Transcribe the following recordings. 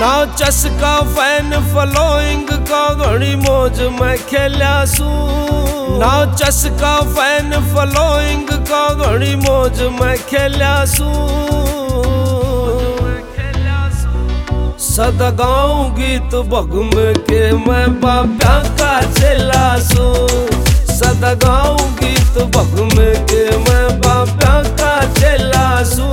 ना चस्का fan following का घड़ी मौज में खेल्या सू। ना चस्का फैन फॉलोइंग का घड़ी मौज में खेल्या सू। सदा गाऊं गीत बगम के मैं बाप्या का चेला सू। सदा गाऊं गीत बगम के मैं बाप्या का चेला सू।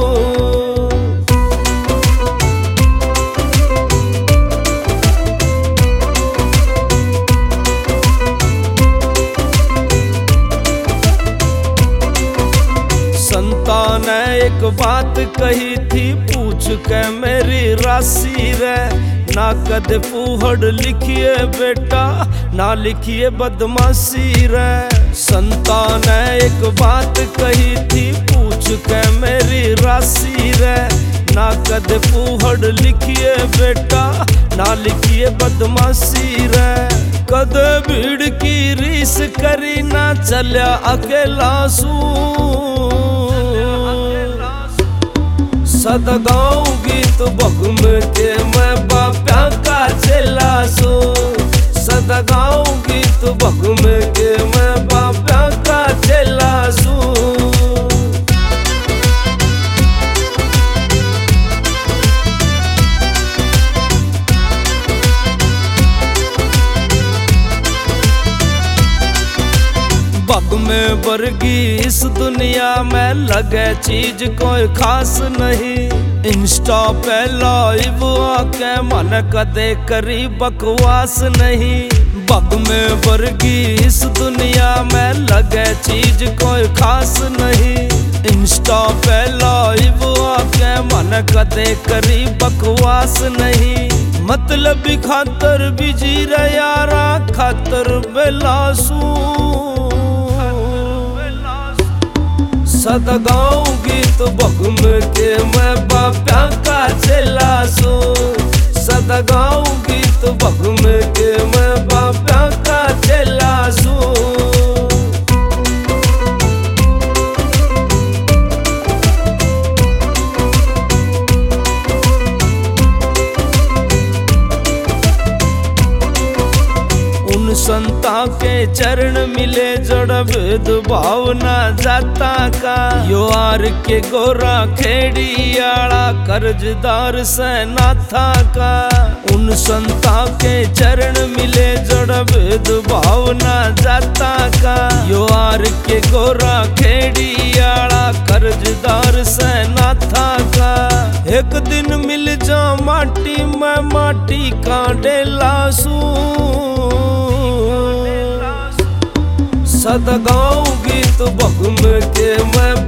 संता ने एक बात कही थी पूछ के मेरी राशि रे। ना कद फूहड़ लिखिए बेटा ना लिखिए बदमाशी रे। संता ने एक बात कही थी पूछ के मेरी राशि रे। ना कद फूहड़ लिखिए बेटा ना लिखिए बदमाशी रे। कद भीड़ की रीस करी ना चल्या अकेला सू। सदा गाऊं गीत बगम के मैं बाप्या का चेला सू। सदा गाऊं गीत बगम के मैं बाप्या का चेला सू। बग में वर्गी इस दुनिया में लगे चीज कोई खास नहीं। इंस्टा पे लाइव आके मन कदे करी बकवास नहीं। बग में वर्गी इस दुनिया में लगे चीज कोई खास नहीं। इंस्टा पे लाइव आके मन कदे करी बकवास नहीं। मतलब खातर बिजी रे यारा खातर बेलासू। सदा गाऊं गीत बगम के मैं बाप्या का चेला सू। सदा गाऊं गीत बगम के मैं बाप्या का चेला सू। संता के चरण मिले जड़ भेद भावना जाता का। यो आर के गोरा खेड़ी आड़ा कर्जदार से नाथा का। उन संता के चरण मिले जड़ भेद भावना जाता का। यो आर के गोरा खेड़ी आड़ा कर्जदार से नाथा का। एक दिन मिल जा माटी में माटी का डेला सू। सदा गाऊं गीत बगम के मैं